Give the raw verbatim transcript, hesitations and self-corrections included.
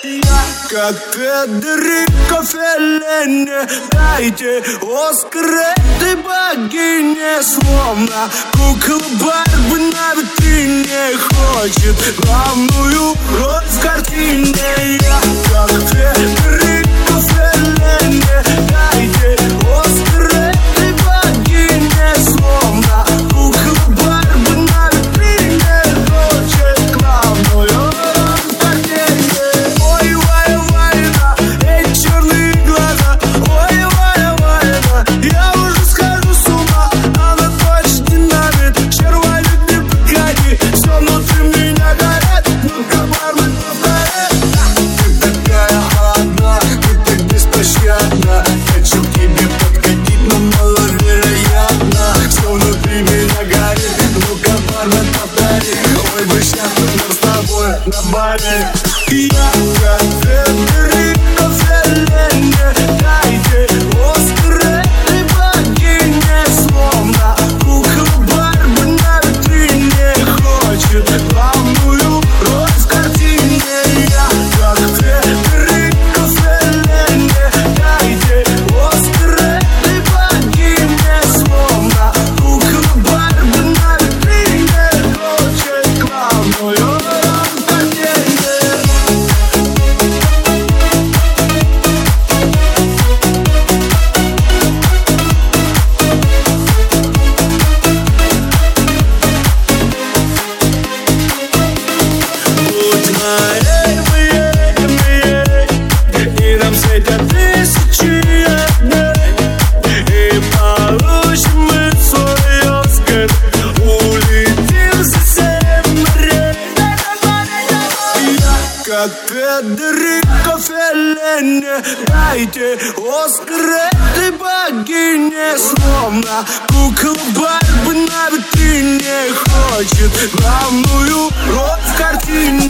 Я как Федерико Феллини, дайте Оскар этой богине. Словно кукла Барби на витрине, хочет главную роль в картине. Я как Федерико Феллини, дайте Оскар этой богине. Словно кукла Барби на витрине, хочет главную роль в картине. Ой, Валя, Валя, эти черные глаза. Ой, Валя, Валя, я уже схожу с ума. Она точно динамит, червонит, не погоди. Все внутри меня горит, ну-ка, бармен, повтори. Ты такая одна, ты так беспощадна. Хочу к тебе подкатить, но маловероятно. Все внутри меня горит, ну-ка, бармен, повтори. Ой, бы сейчас мы с тобой на баре. Я как Федерико Феллини, дайте Оскар этой богине. Словно кукла Барби на витрине, хочет главную роль в картине. Я как Федерико Феллини, дайте Оскар этой богине. Словно кукла Барби на витрине, хочет главную роль в картине. Будь моей, моей, моей, и нам светят тысячи огней, и получим мы свой Оскар, улетим за семь морей. Я как Федерико Феллини, дайте Оскар этой богине. Словно кукла Барби на витрине, хочет главную роль в картине.